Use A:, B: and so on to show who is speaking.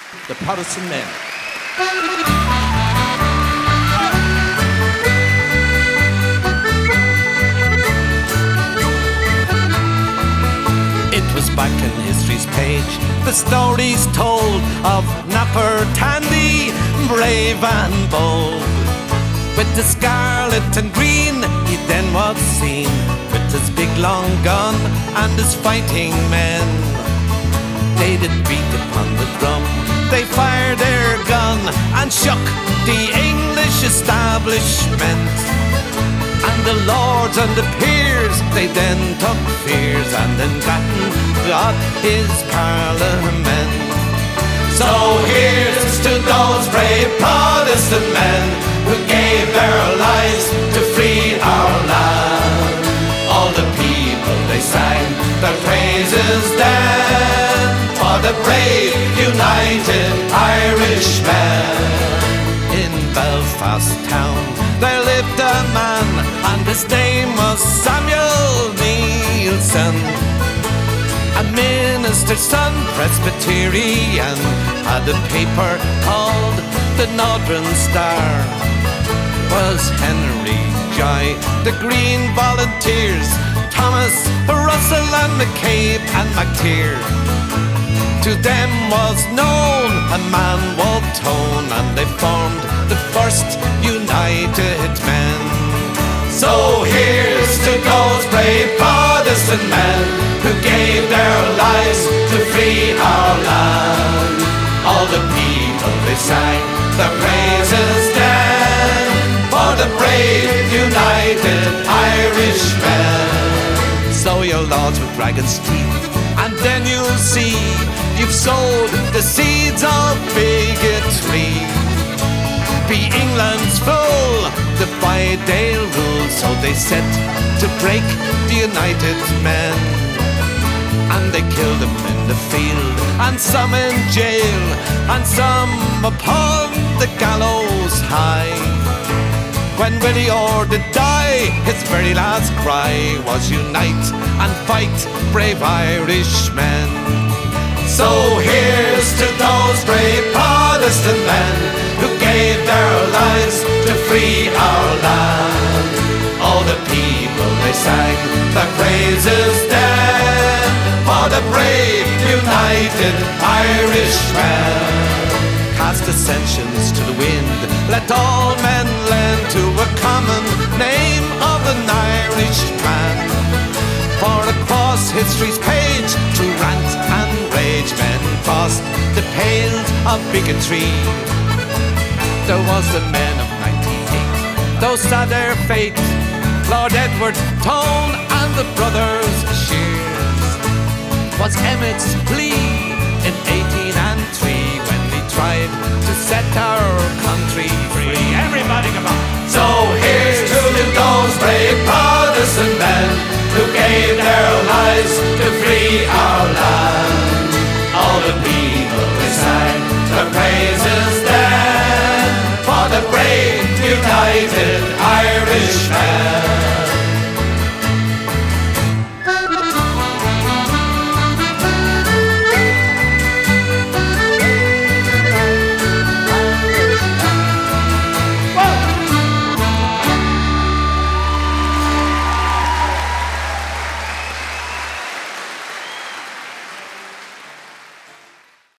A: the Protestant men. It was back in history's page, the stories told of Napper Tandy, brave and bold. With the scarlet and green, he then was seen, with his big long gun and his fighting men. They did beat upon the drum, they fired their gun and shook the English establishment. And the lords and the peers, they then took fears, and then Grattan got his parliament. So here's to those brave Protestant men who gave their lives to free our land. All the people, they sang their praises then for the brave united Irishmen. In Belfast town there lived a man, and his name was Samuel Neilson. A minister's son, Presbyterian, had a paper called the Northern Star. Was Henry Joy, the Green Volunteers, Thomas Russell and McCabe and McTeer. To them was known a man walked tone, and they formed the first United Men. So here's to those brave Protestant men who gave their lives to free our land. All the people, they sang their praises then for the brave united Irishmen. Sow your lords with dragon's teeth, and then you'll see you've sowed the seeds of bigotry. Be England's fool, defy Dale rule, so they set to break the United Men. And they killed them in the field, and some in jail, and some upon the gallows high. When Willie Orr did die, his very last cry was unite and fight, brave Irishmen. So here's to those brave Protestant men who gave their lives to free our land. All the people, they sang their praises then for the brave united Irishmen. Cast dissensions to the wind, let all men lend to a common name of an Irishman. For across history's page, through rant and rage, men crossed the pales of bigotry. There was the men of '98, those saw their fate, Lord Edward Tone and the brothers Shears. Was Emmett's plea in 1803 when they tried to set our country free. Everybody come on! So here's to those brave Protestant men who gave their lives to free our land. All the people, they sang their praises then for the brave united Irishmen.